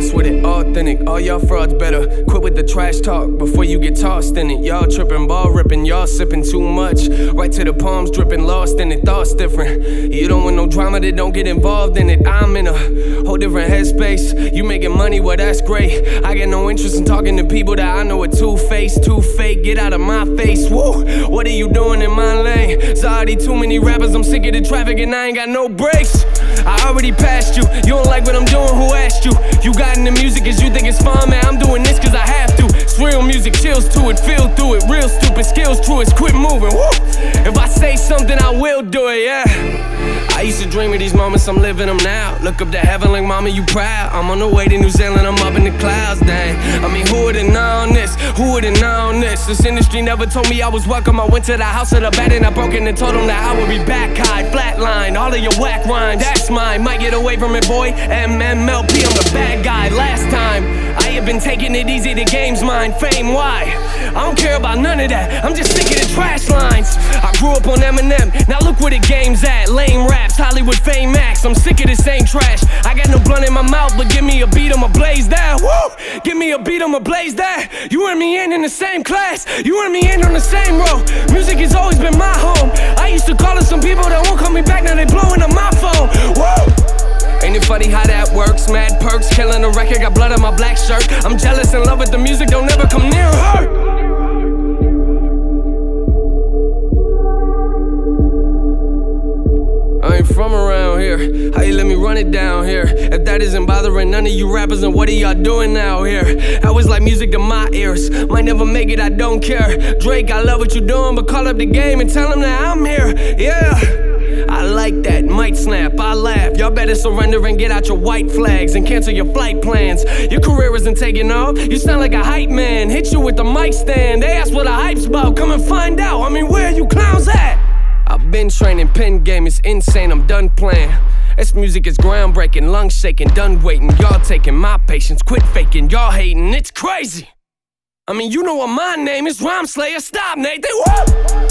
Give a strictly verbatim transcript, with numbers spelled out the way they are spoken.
lost with it, authentic. All y'all frauds better quit with the trash talk before you get tossed in it. Y'all tripping, ball ripping, y'all sipping too much. Right to the palms dripping, lost in it, thoughts different. You don't want no drama, then don't get involved in it. I'm in a whole different headspace. You making money, well that's great. I get no interest in talking to people that I know are two-faced, too fake. Get out of my face, woo. What are you doing in my lane? There's already too many rappers, I'm sick of the traffic and I ain't got no brakes. I already passed you, you don't like what I'm doing, who asked you? You got into music cause you think it's fun, man, I'm doing this cause I have to. It's real music, chills to it, feel through it. Real stupid skills to it, quit moving, woo. If I say something, I will do it, yeah. I used to dream of these moments, I'm living them now. Look up to heaven like mama, you proud. I'm on the way to New Zealand, I'm up in the clouds, dang. I mean, who would've known this? Who would've known this? This industry never told me I was welcome. I went to the house of the bed and I broke in and told them that I would be back high, flatline, all of your whack rhymes. That's mine, might get away from it, boy. M M L P, I'm the bad guy. Last time, I have been taking it easy, the game's mine. Fame, why? I don't care about none of that, I'm just sick of the trash lines. I grew up on Eminem, now look where the game's at. Lame raps, Hollywood fame max, I'm sick of the same trash. I got no blunt in my mouth, but give me a beat, I'ma blaze that. Woo! Give me a beat, I'ma blaze that. You and me in in the same class, you and me in on the same row. Music has always been my home. I used to call it some people that won't call me back, now they blowing up my phone. Woo! Ain't it funny how that works? Mad perks, killing the record, got blood on my black shirt. I'm jealous in love with the music, don't ever come near her. I ain't from around here, how you let me run it down here? If that isn't bothering none of you rappers, then what are y'all doing out here? I was like music to my ears, might never make it, I don't care. Drake, I love what you doing, but call up the game and tell them that I'm here, yeah. I like that, might snap, I laugh. Y'all better surrender and get out your white flags and cancel your flight plans. Your career isn't taking off, you sound like a hype man. Hit you with the mic stand, they ask what a hype's about. Come and find out, I mean, where you clowns at? I've been training, pen game is insane, I'm done playing. This music is groundbreaking, lungs shaking, done waiting. Y'all taking my patience, quit faking, y'all hating, it's crazy. I mean, you know what my name is, Rhyme Slayer, stop, Nate, they whoop!